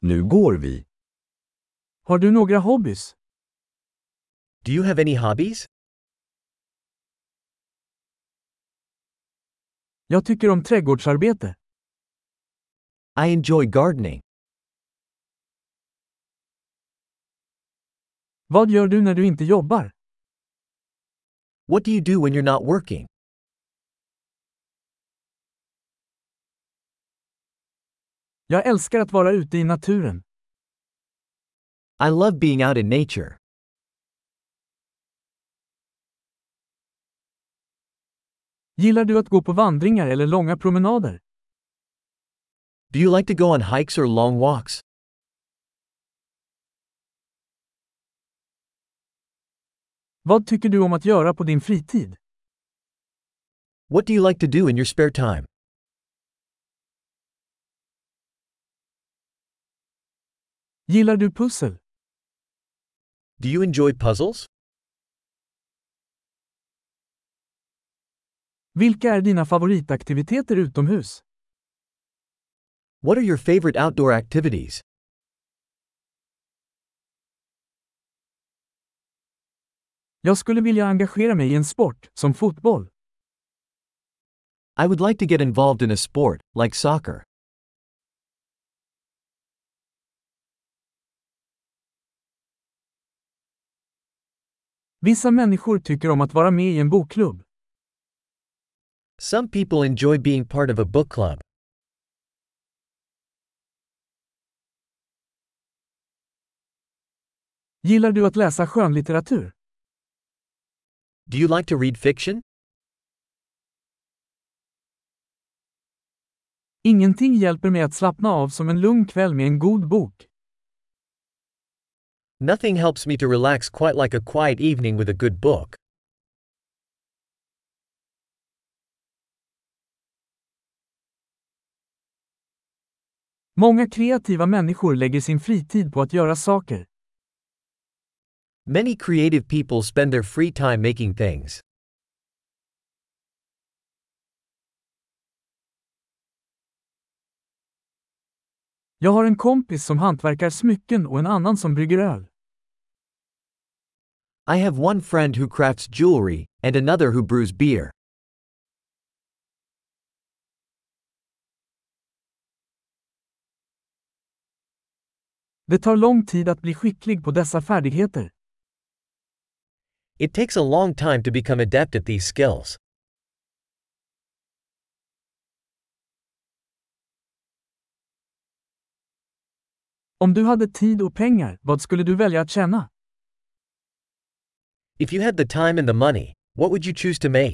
Nu går vi. Har du några hobbys? Do you have any hobbies? Jag tycker om trädgårdsarbete. I enjoy gardening. Vad gör du när du inte jobbar? What do you do when you're not working? Jag älskar att vara ute i naturen. I love being out in nature. Gillar du att gå på vandringar eller långa promenader? Do you like to go on hikes or long walks? Vad tycker du om att göra på din fritid? What do you like to do in your spare time? Gillar du pussel? Do you enjoy puzzles? Vilka är dina favoritaktiviteter utomhus? What are your favorite outdoor activities? Jag skulle vilja engagera mig i en sport, som fotboll. I would like to get involved in a sport, like soccer. Vissa människor tycker om att vara med i en bokklubb. Some people enjoy being part of a book club. Gillar du att läsa skönlitteratur? Do you like to read fiction? Ingenting hjälper mig att slappna av som en lugn kväll med en god bok. Nothing helps me to relax quite like a quiet evening with a good book. Många kreativa människor lägger sin fritid på att göra saker. Many creative people spend their free time making things. Jag har en kompis som hantverkar smycken och en annan som brygger öl. I have one friend who crafts jewelry, and another who brews beer. Det tar lång tid att bli skicklig på dessa färdigheter. It takes a long time to become adept at these skills. Om du hade tid och pengar, vad skulle du välja att tjäna? If you had the time and the money, what would you choose to make?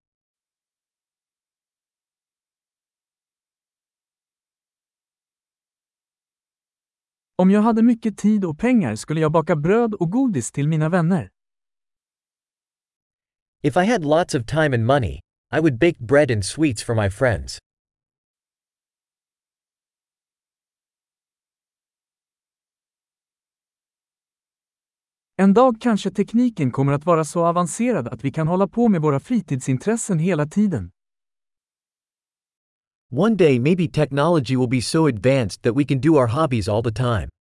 Om jag hade mycket tid och pengar skulle jag baka bröd och godis till mina vänner. If I had lots of time and money, I would bake bread and sweets for my friends. En dag kanske tekniken kommer att vara så avancerad att vi kan hålla på med våra fritidsintressen hela tiden. One day maybe technology will be so advanced that we can do our hobbies all the time.